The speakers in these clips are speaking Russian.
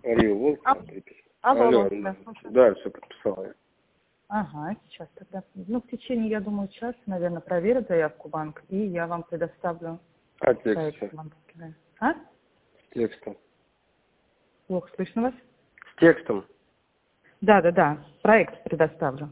Алло, вот припись. Алло, Алло, да. да, все подписал я. Ага, сейчас тогда. Ну, в течение, я думаю, часа, наверное, проверят заявку в банк, и я вам предоставлю А текст проект что? банковский. Да. А? С текстом. Плохо слышно вас? С текстом? Да, проект предоставлю.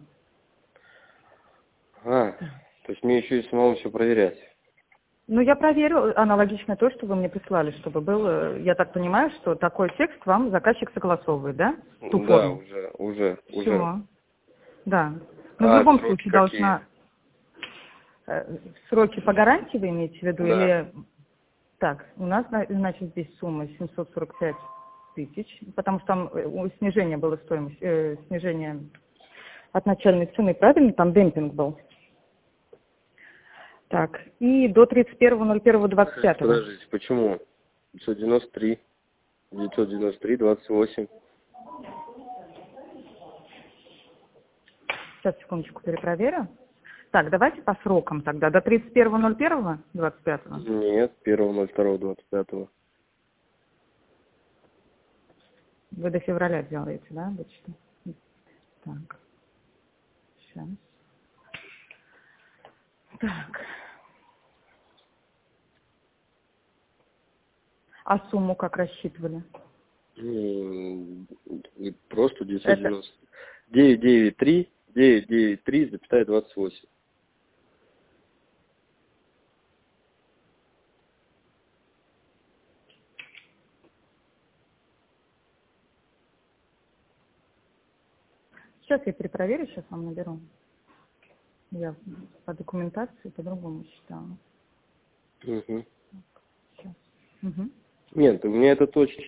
То есть мне еще и самому все проверять. Ну, я проверю аналогично то, что вы мне прислали, чтобы был, я так понимаю, что такой текст вам заказчик согласовывает, да? Ту Да, форму. уже. Все. Да. Но в А любом сроки случае какие? должна... Сроки по гарантии вы имеете в виду? Да. Или... Так, у нас, значит, здесь сумма 745 тысяч, потому что там снижение было стоимости, снижение от начальной цены, правильно? Там демпинг был. Так, и до 31.01.25. Подождите, почему? 993, 28. Сейчас, секундочку, перепроверю. Так, давайте по срокам тогда. До 31.01.25. Нет, 1.02.25. Вы до февраля делаете, да, обычно? Так, сейчас. Так. А сумму как рассчитывали? Просто Это 990. 993,28. сейчас я перепроверю, сейчас вам наберу. Я по документации по-другому считала. Угу. Сейчас. Угу. Нет, у меня это точно.